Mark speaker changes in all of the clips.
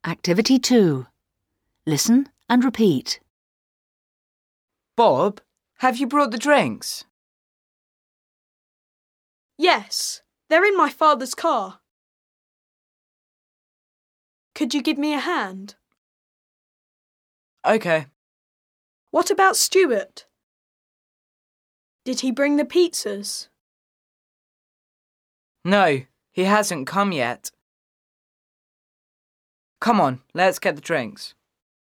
Speaker 1: Activity 2. Listen and repeat.
Speaker 2: Bob, have you brought the drinks?
Speaker 3: Yes, they're in my father's car. Could you give me a hand?
Speaker 2: OK.
Speaker 3: What about Stuart? Did he bring the pizzas?
Speaker 2: No, he hasn't come yet. Come on, let's get the drinks.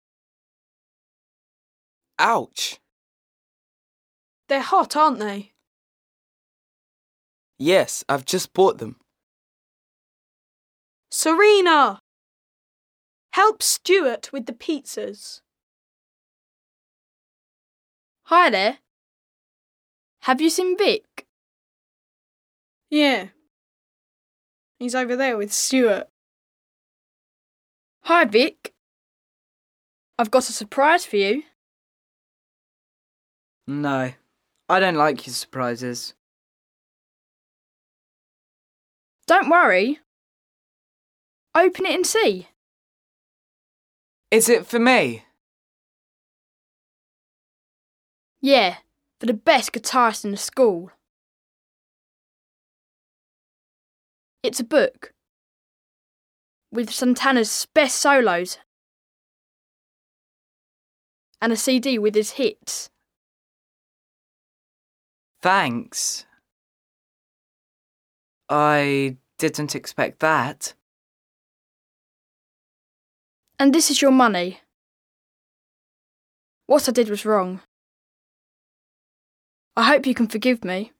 Speaker 4: Ouch!
Speaker 3: They're hot, aren't they?
Speaker 4: Yes, I've just bought them.
Speaker 3: Serena! Help Stuart with the pizzas.
Speaker 5: Hi there. Have you seen Vic?
Speaker 3: Yeah. He's over there with Stuart.
Speaker 5: Hi, Vic. I've got a surprise for you.
Speaker 2: No, I don't like your surprises.
Speaker 5: Don't worry. Open it and see.
Speaker 2: Is it for me?
Speaker 5: Yeah, for the best guitarist in the school. It's a book with Santana's best solos and a CD with his hits.
Speaker 2: Thanks. I didn't expect that.
Speaker 5: And this is your money. What I did was wrong. I hope you can forgive me.